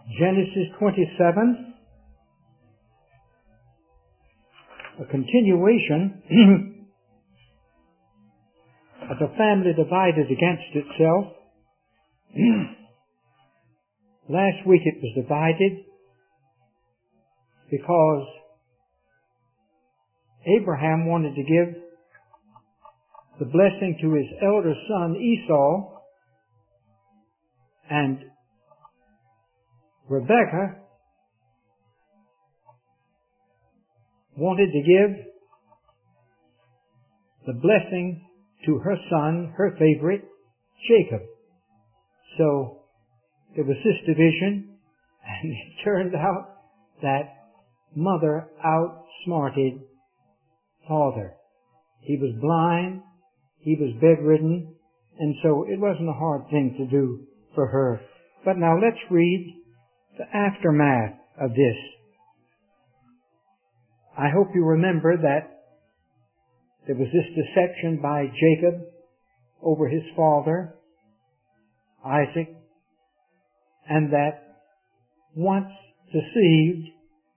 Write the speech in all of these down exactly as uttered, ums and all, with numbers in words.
Genesis twenty-seven, a continuation of the family divided against itself. Last week it was divided because Abraham wanted to give the blessing to his elder son Esau, and Rebekah wanted to give the blessing to her son, her favorite, Jacob. So there was this division, and it turned out that mother outsmarted father. He was blind, he was bedridden, and so it wasn't a hard thing to do for her. But now let's read the aftermath of this. I hope you remember that there was this deception by Jacob over his father, Isaac, and that once deceived,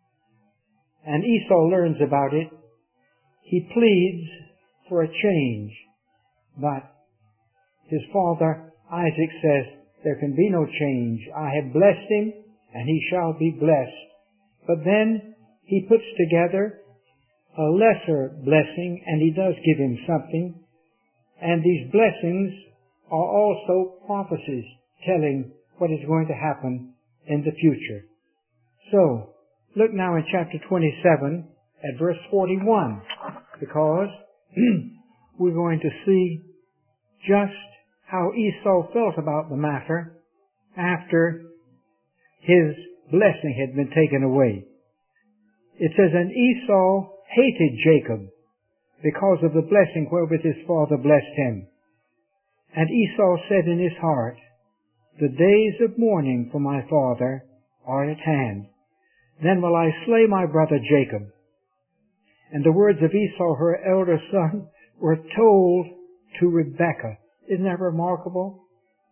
and Esau learns about it, he pleads for a change. But his father, Isaac, says, there can be no change. I have blessed him, and he shall be blessed. But then he puts together a lesser blessing, and he does give him something. And these blessings are also prophecies telling what is going to happen in the future. So, look now in chapter twenty-seven at verse forty-one, because we're going to see just how Esau felt about the matter after his blessing had been taken away. It says, and Esau hated Jacob because of the blessing wherewith his father blessed him. And Esau said in his heart, the days of mourning for my father are at hand. Then will I slay my brother Jacob. And the words of Esau, her elder son, were told to Rebekah. Isn't that remarkable?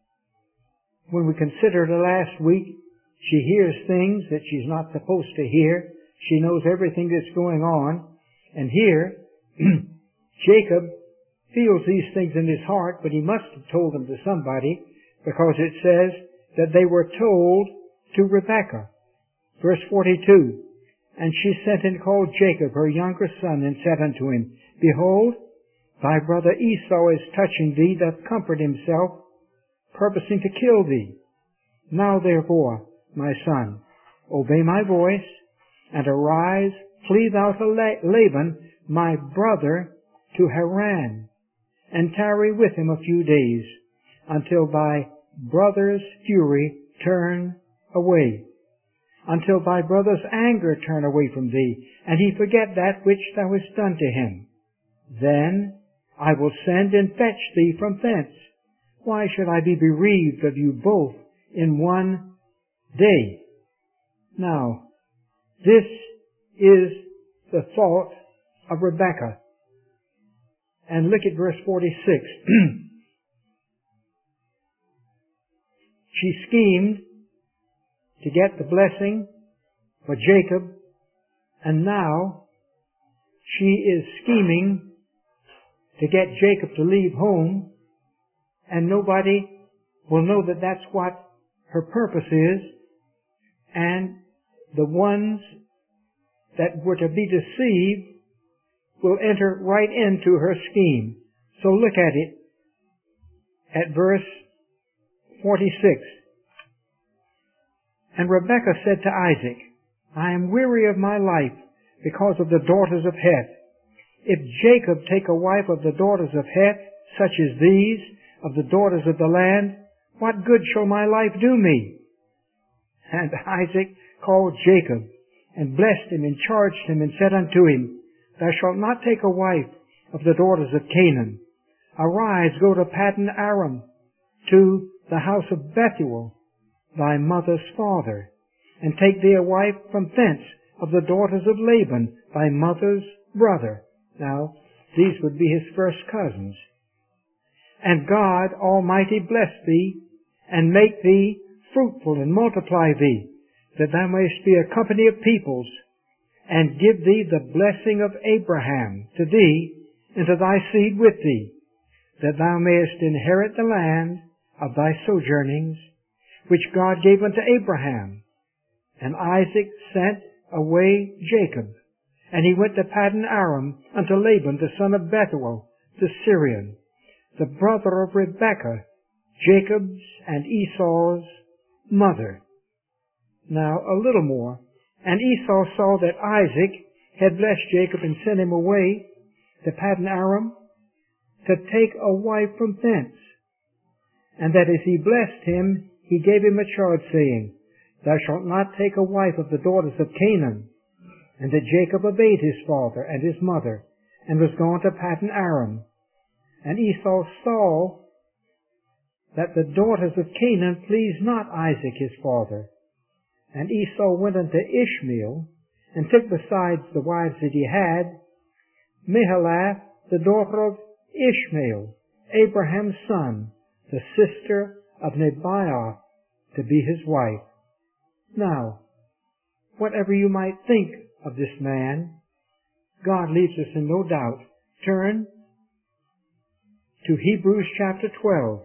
When we considered her last week, she hears things that she's not supposed to hear. She knows everything that's going on. And here, Jacob feels these things in his heart, but he must have told them to somebody, because it says that they were told to Rebekah. Verse forty-two, and she sent and called Jacob, her younger son, and said unto him, behold, thy brother Esau is touching thee, doth comfort himself, purposing to kill thee. Now therefore, my son, obey my voice, and arise, flee thou to Laban, my brother, to Haran, and tarry with him a few days, until thy brother's fury turn away, until thy brother's anger turn away from thee, and he forget that which thou hast done to him. Then I will send and fetch thee from thence. Why should I be bereaved of you both in one day? Now, this is the thought of Rebekah. And look at verse forty-six. She schemed to get the blessing for Jacob, and now she is scheming to get Jacob to leave home, and nobody will know that that's what her purpose is, and the ones that were to be deceived will enter right into her scheme. So look at it at verse forty-six. And Rebekah said to Isaac, I am weary of my life because of the daughters of Heth. If Jacob take a wife of the daughters of Heth, such as these, of the daughters of the land, what good shall my life do me? And Isaac called Jacob, and blessed him, and charged him, and said unto him, Thou shalt not take a wife of the daughters of Canaan. Arise, go to Paddan Aram, to the house of Bethuel, thy mother's father, and take thee a wife from thence of the daughters of Laban, thy mother's brother. Now, these would be his first cousins. And God Almighty bless thee, and make thee fruitful, and multiply thee, that thou mayest be a company of peoples, and give thee the blessing of Abraham to thee and to thy seed with thee, that thou mayest inherit the land of thy sojournings, which God gave unto Abraham. And Isaac sent away Jacob, and he went to Paddan Aram unto Laban the son of Bethuel the Syrian, the brother of Rebekah, Jacob's and Esau's mother. Now a little more. And Esau saw that Isaac had blessed Jacob and sent him away to Paddan Aram to take a wife from thence, and that as he blessed him, he gave him a charge, saying, Thou shalt not take a wife of the daughters of Canaan. And that Jacob obeyed his father and his mother, and was gone to Paddan Aram. And Esau saw that the daughters of Canaan pleased not Isaac his father. And Esau went unto Ishmael, and took besides the wives that he had, Mahalath, the daughter of Ishmael, Abraham's son, the sister of Nebaioth, to be his wife. Now, whatever you might think of this man, God leaves us in no doubt. Turn to Hebrews chapter twelve.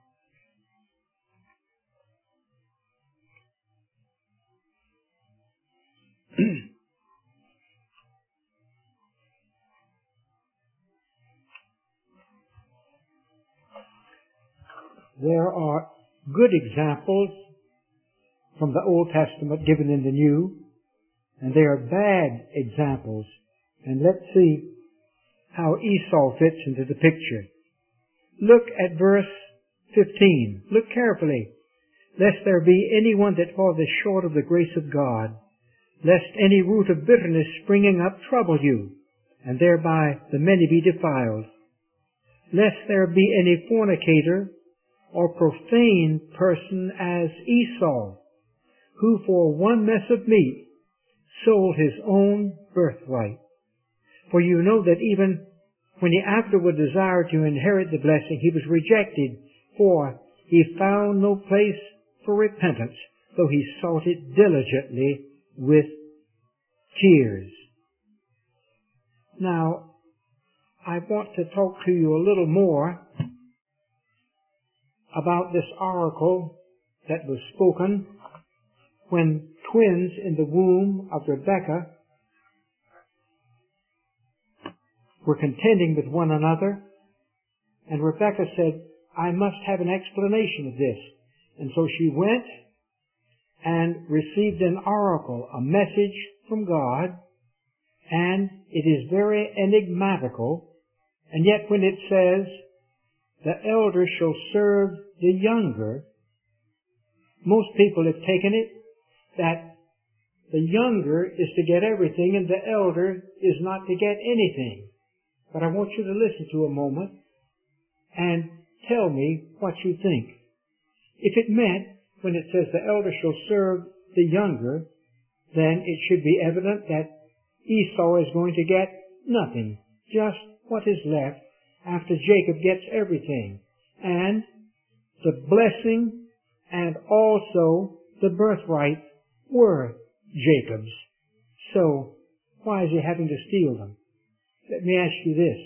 There are good examples from the Old Testament given in the New, and there are bad examples. And let's see how Esau fits into the picture. Look at verse fifteen. Look carefully. Lest there be anyone that falleth short of the grace of God, lest any root of bitterness springing up trouble you, and thereby the many be defiled. Lest there be any fornicator or profane person as Esau, who for one mess of meat sold his own birthright. For you know that even when he afterward desired to inherit the blessing, he was rejected, for he found no place for repentance, though he sought it diligently with tears. Now, I want to talk to you a little more about this oracle that was spoken when twins in the womb of Rebekah were contending with one another, and Rebekah said, I must have an explanation of this. And so she went and received an oracle, a message from God, and it is very enigmatical, and yet when it says, the elder shall serve the younger, most people have taken it that the younger is to get everything and the elder is not to get anything. But I want you to listen to a moment and tell me what you think. If it meant, when it says the elder shall serve the younger, then it should be evident that Esau is going to get nothing, just what is left after Jacob gets everything, and the blessing and also the birthright were Jacob's. So, why is he having to steal them? Let me ask you this.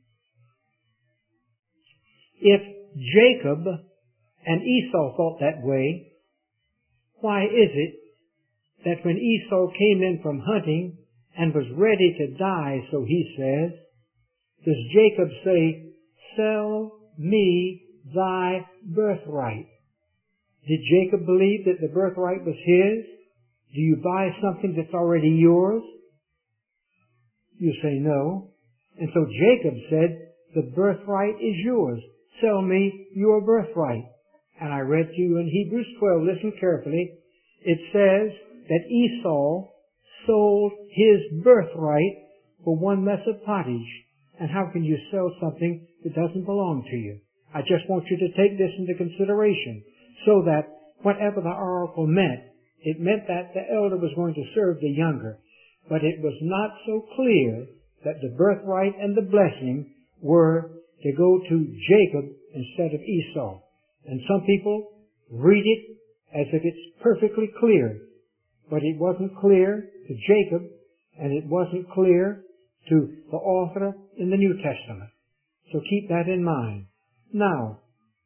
If Jacob and Esau thought that way, why is it that when Esau came in from hunting and was ready to die, so he says, does Jacob say, sell me thy birthright? Did Jacob believe that the birthright was his? Do you buy something that's already yours? You say no. And so Jacob said, the birthright is yours. Sell me your birthright. And I read to you in Hebrews twelve, listen carefully. It says that Esau sold his birthright for one mess of pottage. And how can you sell something that doesn't belong to you? I just want you to take this into consideration so that whatever the oracle meant, it meant that the elder was going to serve the younger. But it was not so clear that the birthright and the blessing were to go to Jacob instead of Esau. And some people read it as if it's perfectly clear but it wasn't clear to Jacob, and it wasn't clear to the author in the New Testament. So keep that in mind. Now,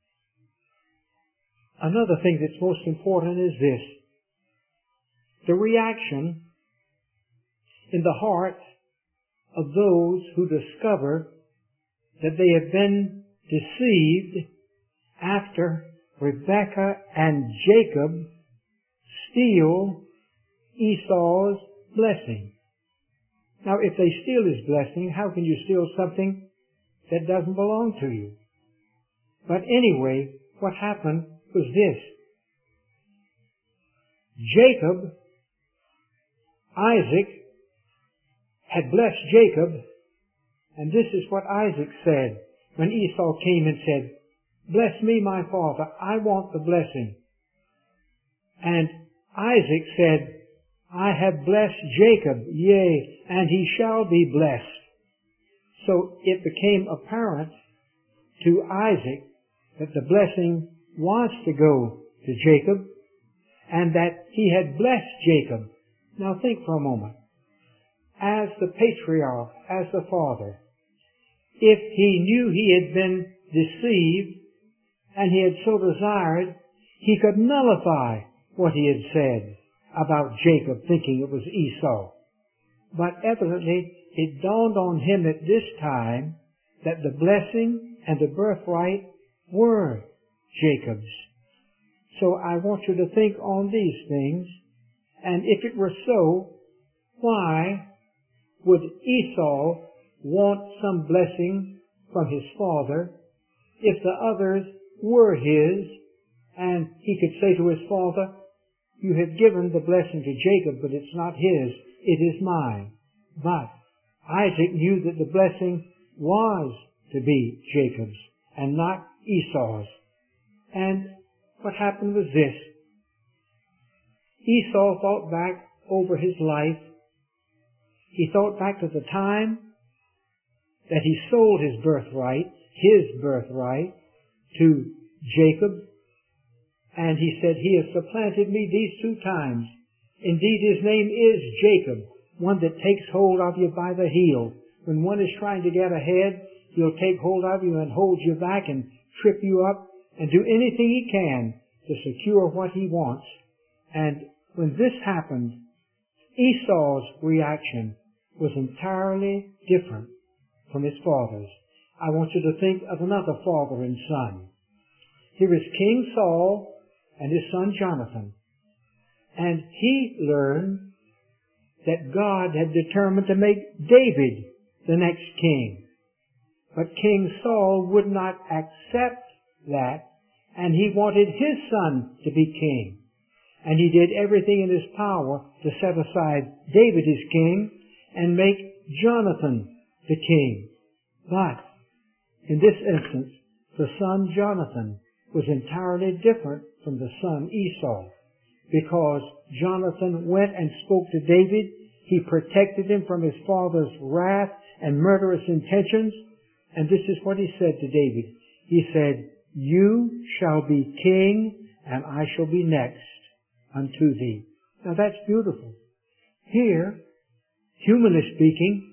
another thing that's most important is this. The reaction in the hearts of those who discover that they have been deceived after Rebekah and Jacob steal Esau's blessing. Now, if they steal his blessing, how can you steal something that doesn't belong to you? But anyway, what happened was this. Jacob, Isaac, had blessed Jacob, and this is what Isaac said when Esau came and said, "Bless me, my father, I want the blessing." And Isaac said, "I have blessed Jacob, yea, and he shall be blessed." So it became apparent to Isaac that the blessing was to go to Jacob, and that he had blessed Jacob. Now think for a moment. As the patriarch, as the father, if he knew he had been deceived, and he had so desired, he could nullify what he had said about Jacob, thinking it was Esau. But evidently, it dawned on him at this time that the blessing and the birthright were Jacob's. So I want you to think on these things, and if it were so, why would Esau want some blessing from his father if the others were his, and he could say to his father, "You have given the blessing to Jacob, but it's not his, it is mine." But Isaac knew that the blessing was to be Jacob's and not Esau's. And what happened was this. Esau thought back over his life. He thought back to the time that he sold his birthright, his birthright, to Jacob. And he said, "He has supplanted me these two times. Indeed, his name is Jacob, one that takes hold of you by the heel. When one is trying to get ahead, he'll take hold of you and hold you back and trip you up and do anything he can to secure what he wants." And when this happened, Esau's reaction was entirely different from his father's. I want you to think of another father and son. Here is King Saul and his son Jonathan. And he learned that God had determined to make David the next king. But King Saul would not accept that, and he wanted his son to be king. And he did everything in his power to set aside David as king and make Jonathan the king. But in this instance, the son Jonathan was entirely different from the son Esau, because Jonathan went and spoke to David. He protected him from his father's wrath and murderous intentions. And this is what he said to David. He said, "You shall be king, and I shall be next unto thee." Now that's beautiful. Here, humanly speaking,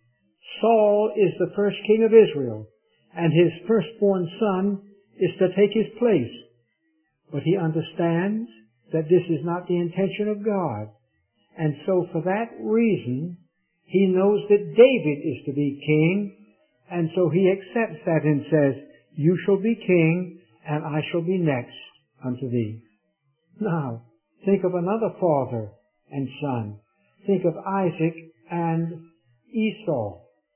Saul is the first king of Israel, and his firstborn son is to take his place. But he understands that this is not the intention of God. And so for that reason, he knows that David is to be king, and so he accepts that and says, "You shall be king, and I shall be next unto thee." Now, think of another father and son. Think of Isaac and Esau.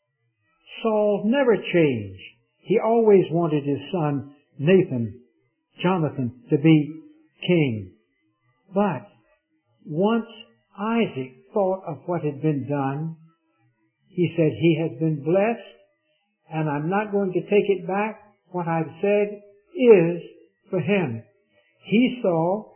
Saul never changed. He always wanted his son Nathan, Jonathan, to be king. But once Isaac thought of what had been done, he said, "He has been blessed, and I'm not going to take it back. What I've said is for him." He saw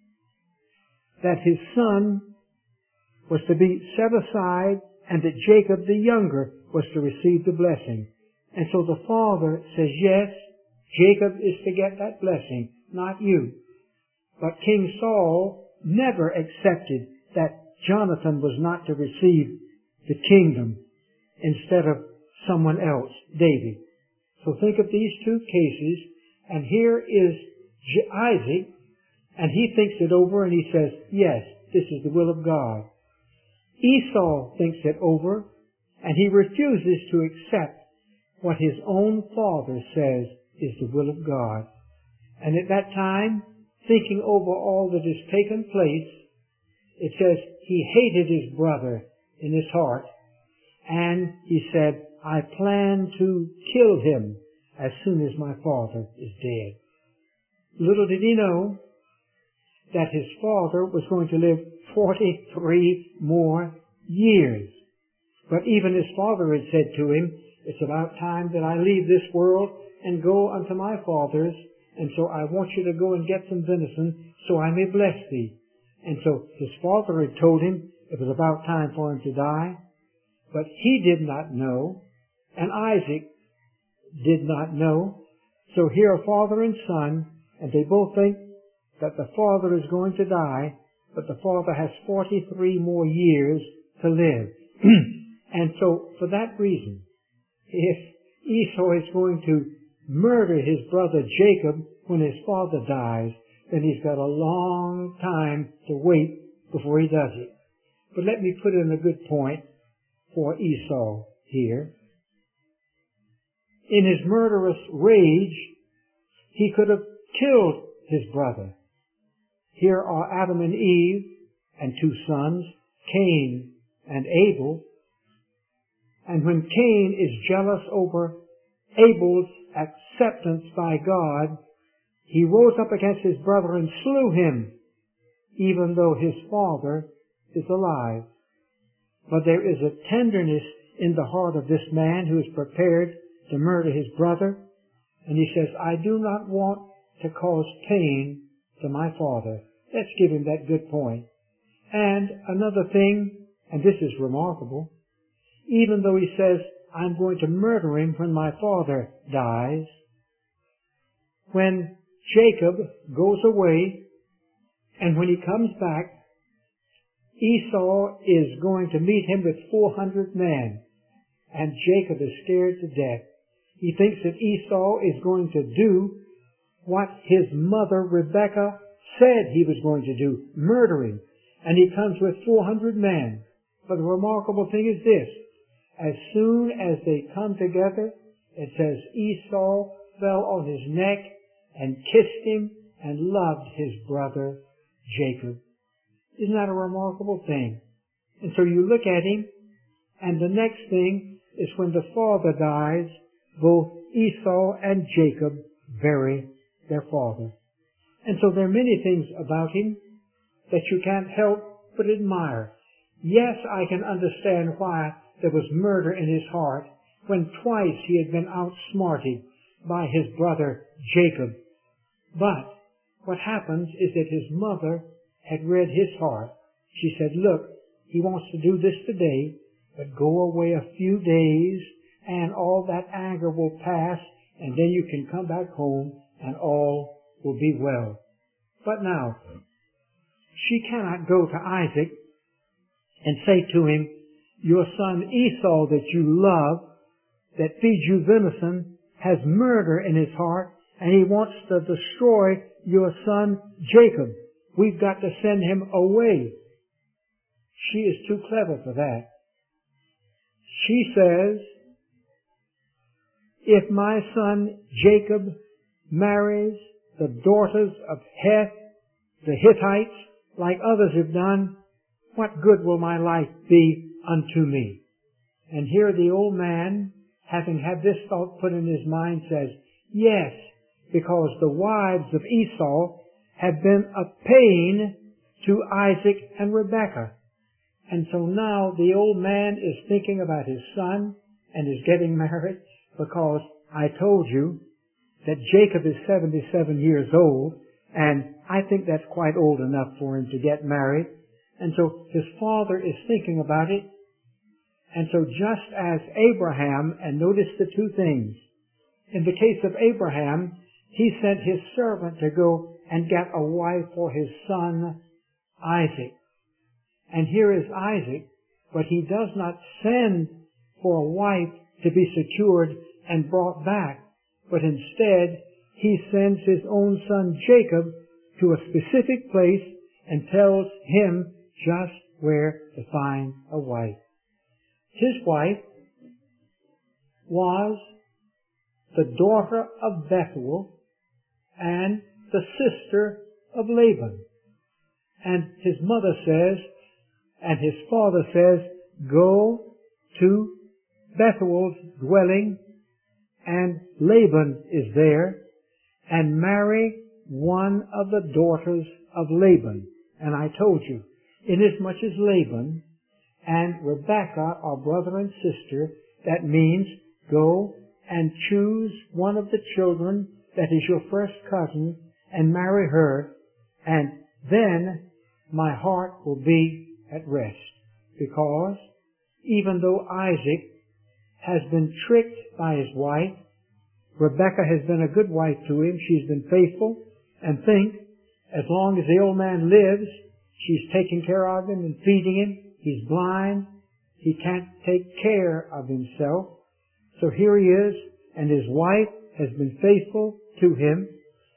that his son was to be set aside and that Jacob the younger was to receive the blessing. And so the father says, "Yes, Jacob is to get that blessing, not you." But King Saul never accepted that Jonathan was not to receive the kingdom instead of someone else, David. So think of these two cases, and here is Isaac, and he thinks it over and he says, yes, this is the will of God. Esau thinks it over, and he refuses to accept what his own father says is the will of God. And at that time, thinking over all that has taken place, it says he hated his brother in his heart, and he said, I plan to kill him as soon as my father is dead. Little did he know that his father was going to live forty-three more years. But even his father had said to him, it's about time that I leave this world and go unto my father's, and so I want you to go and get some venison so I may bless thee. And so his father had told him it was about time for him to die, but he did not know, and Isaac did not know. So here are father and son, and they both think that the father is going to die, but the father has forty-three more years to live. And so for that reason, if Esau is going to murder his brother Jacob when his father dies, then he's got a long time to wait before he does it. But let me put in a good point for Esau here. In his murderous rage, he could have killed his brother. Here are Adam and Eve and two sons, Cain and Abel. And when Cain is jealous over Abel's acceptance by God, he rose up against his brother and slew him, even though his father is alive. But there is a tenderness in the heart of this man who is prepared to murder his brother, and he says, I do not want to cause pain to my father. Let's give him that good point. And another thing, and this is remarkable, even though he says, I'm going to murder him when my father dies, when Jacob goes away, and when he comes back, Esau is going to meet him with four hundred men, and Jacob is scared to death. He thinks that Esau is going to do what his mother Rebekah said he was going to do, murder him. And he comes with four hundred men. But the remarkable thing is this. As soon as they come together, it says Esau fell on his neck and kissed him and loved his brother Jacob. Isn't that a remarkable thing? And so you look at him, and the next thing is when the father dies, both Esau and Jacob bury their father. And so there are many things about him that you can't help but admire. Yes, I can understand why there was murder in his heart when twice he had been outsmarted by his brother Jacob. But what happens is that his mother had read his heart. She said, look, he wants to do this today, but go away a few days and all that anger will pass, and then you can come back home and all will be well. But now, she cannot go to Isaac and say to him, your son Esau that you love, that feeds you venison, has murder in his heart, and he wants to destroy your son Jacob. We've got to send him away. She is too clever for that. She says, if my son Jacob marries the daughters of Heth, the Hittites, like others have done, what good will my life be unto me? And here the old man, having had this thought put in his mind, says, yes, because the wives of Esau have been a pain to Isaac and Rebekah. And so now the old man is thinking about his son and is getting married, because I told you that Jacob is seventy-seven years old, and I think that's quite old enough for him to get married. And so his father is thinking about it. And so just as Abraham, and notice the two things. In the case of Abraham, he sent his servant to go and get a wife for his son Isaac. And here is Isaac, but he does not send for a wife to be secured and brought back, but instead he sends his own son Jacob to a specific place and tells him just where to find a wife. His wife was the daughter of Bethuel and the sister of Laban. And his mother says, and his father says, go to Bethuel's dwelling, and Laban is there, and marry one of the daughters of Laban. And I told you, inasmuch as Laban and Rebekah are brother and sister, that means go and choose one of the children that is your first cousin and marry her, and then my heart will be at rest. Because even though Isaac has been tricked by his wife, Rebekah has been a good wife to him. She's been faithful, and think, as long as the old man lives, she's taking care of him and feeding him. He's blind. He can't take care of himself. So here he is, and his wife has been faithful to him.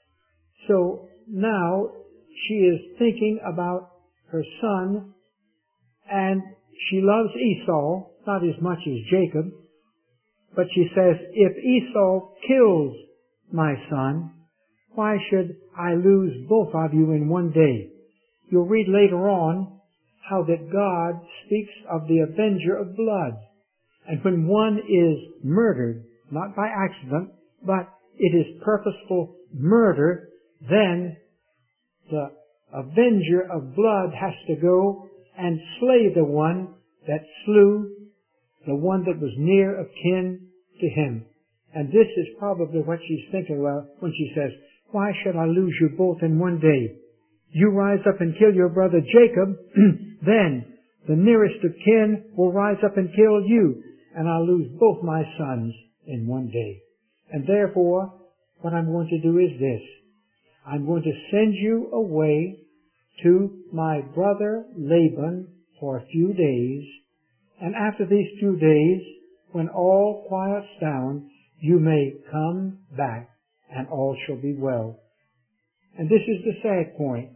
So now she is thinking about her son, and she loves Esau, not as much as Jacob, but she says, if Esau kills my son, why should I lose both of you in one day? You'll read later on how that God speaks of the avenger of blood. And when one is murdered, not by accident, but it is purposeful murder, then the avenger of blood has to go and slay the one that slew the one that was near of kin to him. And this is probably what she's thinking about when she says, why should I lose you both in one day? You rise up and kill your brother Jacob, then the nearest of kin will rise up and kill you, and I'll lose both my sons in one day. And therefore, what I'm going to do is this. I'm going to send you away to my brother Laban for a few days, and after these few days, when all quiets down, you may come back, and all shall be well. And this is the sad point.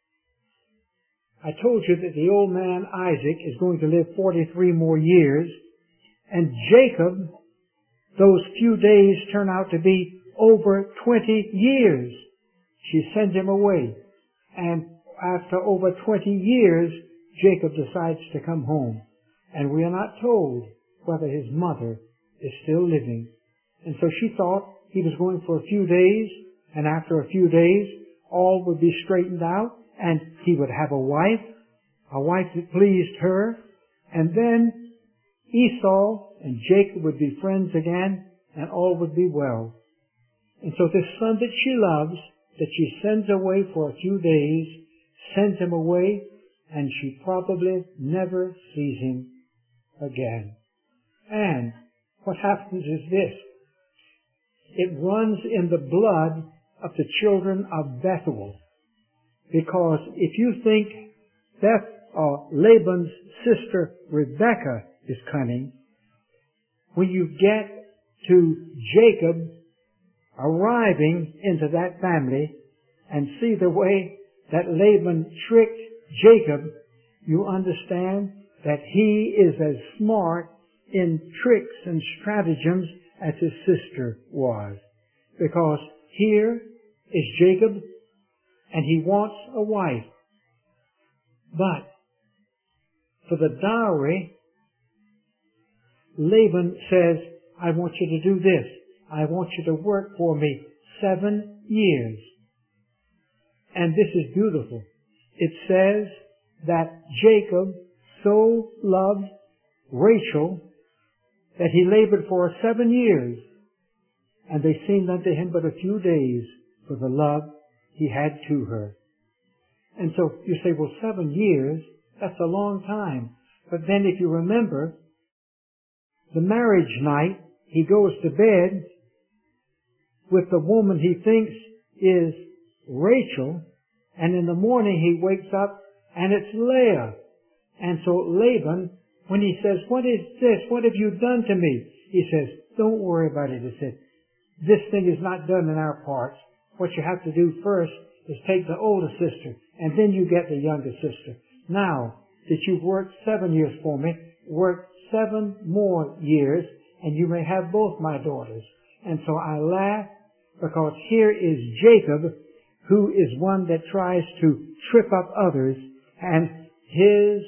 I told you that the old man Isaac is going to live forty-three more years, and Jacob, those few days turn out to be over twenty years. She sends him away, and after over twenty years, Jacob decides to come home. And we are not told whether his mother is still living. And so she thought he was going for a few days, and after a few days, all would be straightened out, and he would have a wife, a wife that pleased her, and then Esau and Jacob would be friends again, and all would be well. And so this son that she loves, that she sends away for a few days, sends him away, and she probably never sees him again. And what happens is this. It runs in the blood of the children of Bethuel. Because if you think Beth, or Laban's sister Rebekah is cunning, when you get to Jacob arriving into that family and see the way that Laban tricked Jacob, you understand that he is as smart in tricks and stratagems as his sister was. Because here is Jacob, and he wants a wife. But for the dowry, Laban says, I want you to do this. I want you to work for me seven years. And this is beautiful. It says that Jacob so loved Rachel that he labored for her seven years, and they seemed unto him but a few days for the love he had to her. And so you say, well, seven years, that's a long time. But then if you remember, the marriage night, he goes to bed with the woman he thinks is Rachel, and in the morning he wakes up and it's Leah. And so Laban, when he says, what is this? What have you done to me? He says, don't worry about it. He said, this thing is not done in our parts. What you have to do first is take the older sister, and then you get the younger sister. Now that you've worked seven years for me, work seven more years, and you may have both my daughters. And so I laugh, because here is Jacob, who is one that tries to trip up others, and his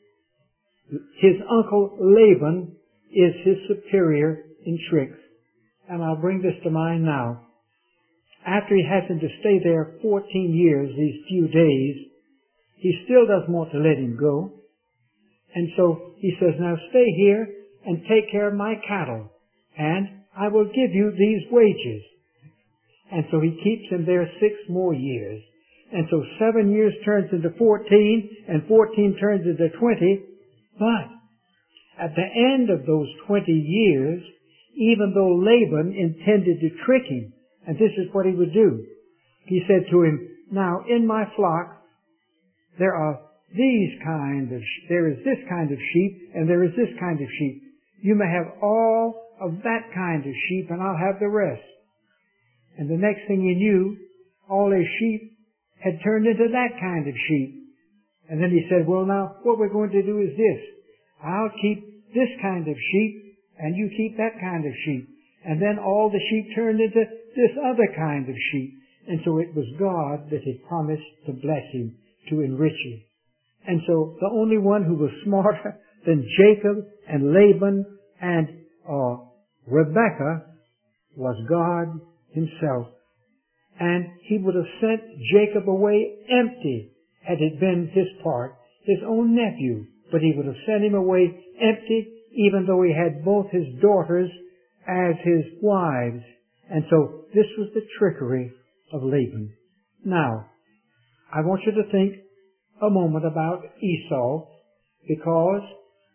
his uncle Laban is his superior in tricks. And I'll bring this to mind now. After he has him to stay there fourteen years, these few days, he still doesn't want to let him go. And so he says, now stay here and take care of my cattle, and I will give you these wages. And so he keeps him there six more years. And so seven years turns into fourteen, and fourteen turns into twenty. But at the end of those twenty years, even though Laban intended to trick him, and this is what he would do, he said to him, now in my flock there are these kind of, there is this kind of sheep, and there is this kind of sheep. You may have all of that kind of sheep, and I'll have the rest. And the next thing he knew, all his sheep had turned into that kind of sheep. And then he said, well, now, what we're going to do is this. I'll keep this kind of sheep, and you keep that kind of sheep. And then all the sheep turned into this other kind of sheep. And so it was God that had promised to bless him, to enrich him. And so the only one who was smarter than Jacob and Laban and uh, Rebekah was God himself. And he would have sent Jacob away empty had it been his part, his own nephew. But he would have sent him away empty, even though he had both his daughters as his wives. And so this was the trickery of Laban. Now, I want you to think a moment about Esau, because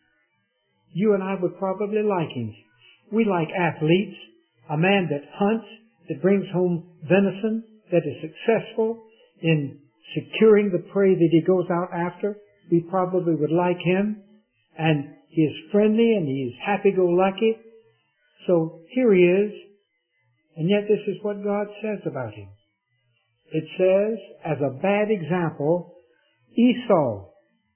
you and I would probably like him. We like athletes, a man that hunts, that brings home venison, that is successful in securing the prey that he goes out after. We probably would like him, and he is friendly and he is happy-go-lucky. So here he is, and yet this is what God says about him. It says, as a bad example, Esau,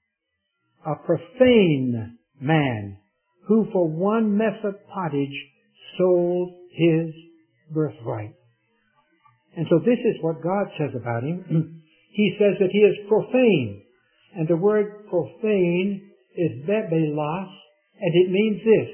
a profane man, who for one mess of pottage sold his birthright. And so this is what God says about him. He says that he is profane. And the word profane is bebelos, and it means this.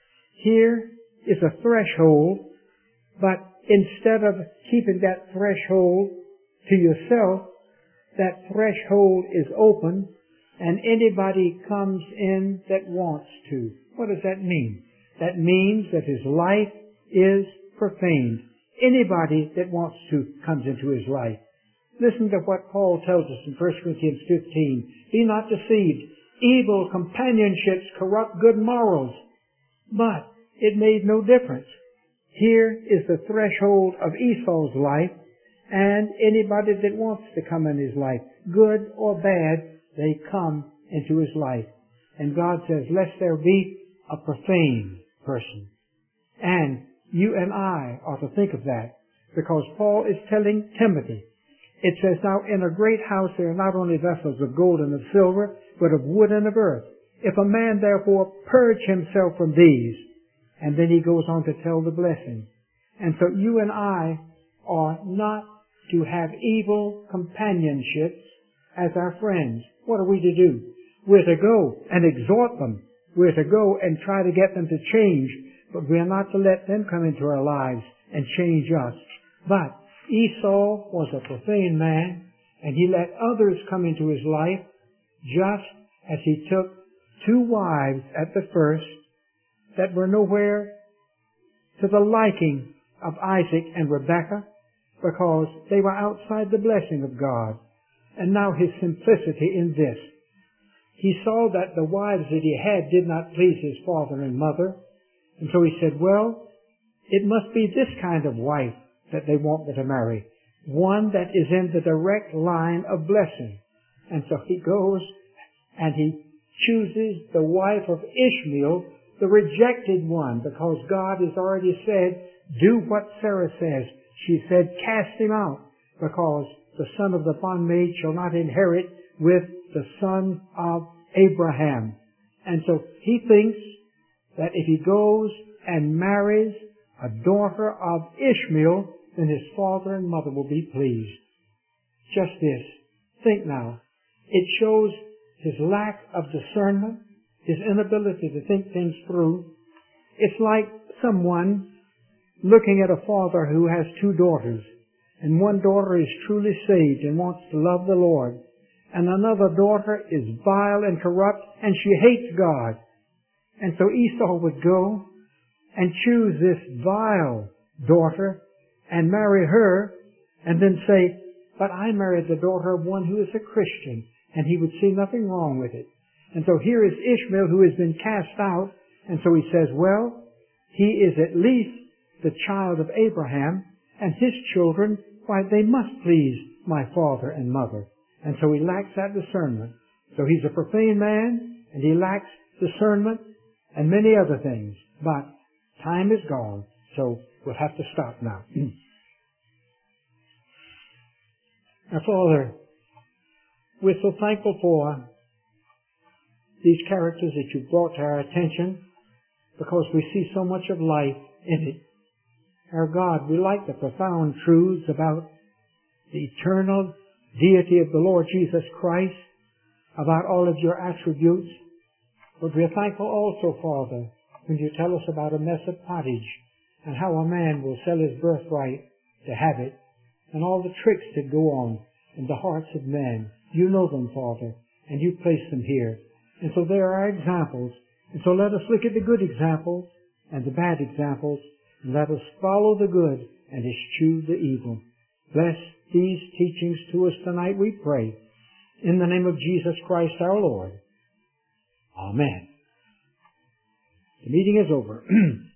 Here is a threshold, but instead of keeping that threshold to yourself, that threshold is open, and anybody comes in that wants to. What does that mean? That means that his life is profaned. Anybody that wants to comes into his life. Listen to what Paul tells us in First Corinthians fifteen. Be not deceived. Evil companionships corrupt good morals. But it made no difference. Here is the threshold of Esau's life, and anybody that wants to come in his life, good or bad, they come into his life. And God says, lest there be a profane person. And you and I ought to think of that, because Paul is telling Timothy, it says, now in a great house there are not only vessels of gold and of silver, but of wood and of earth. If a man therefore purge himself from these, and then he goes on to tell the blessing. And so you and I are not to have evil companionships as our friends. What are we to do? We're to go and exhort them. We're to go and try to get them to change, but we're not to let them come into our lives and change us. But Esau was a profane man, and he let others come into his life, just as he took two wives at the first that were nowhere to the liking of Isaac and Rebekah, because they were outside the blessing of God. And now his simplicity in this. He saw that the wives that he had did not please his father and mother, and so he said, well, it must be this kind of wife that they want me to marry, one that is in the direct line of blessing. And so he goes and he chooses the wife of Ishmael, the rejected one, because God has already said, do what Sarah says. She said, cast him out, because the son of the bondmaid shall not inherit with the son of Abraham. And so he thinks that if he goes and marries a daughter of Ishmael, then his father and mother will be pleased. Just this. Think now. It shows his lack of discernment, his inability to think things through. It's like someone looking at a father who has two daughters, and one daughter is truly saved and wants to love the Lord, and another daughter is vile and corrupt, and she hates God. And so Esau would go and choose this vile daughter and marry her, and then say, but I married the daughter of one who is a Christian, and he would see nothing wrong with it. And so here is Ishmael who has been cast out, and so he says, well, he is at least the child of Abraham, and his children, why, they must please my father and mother. And so he lacks that discernment. So he's a profane man, and he lacks discernment, and many other things. But time is gone, so we'll have to stop now. Now, Father, we're so thankful for these characters that you brought to our attention, because we see so much of life in it. Our God, we like the profound truths about the eternal deity of the Lord Jesus Christ, about all of your attributes. But we're thankful also, Father, when you tell us about a mess of pottage and how a man will sell his birthright to have it, and all the tricks that go on in the hearts of men. You know them, Father, and you place them here. And so there are examples. And so let us look at the good examples and the bad examples, and let us follow the good and eschew the evil. Bless these teachings to us tonight, we pray. In the name of Jesus Christ our Lord. Amen. The meeting is over.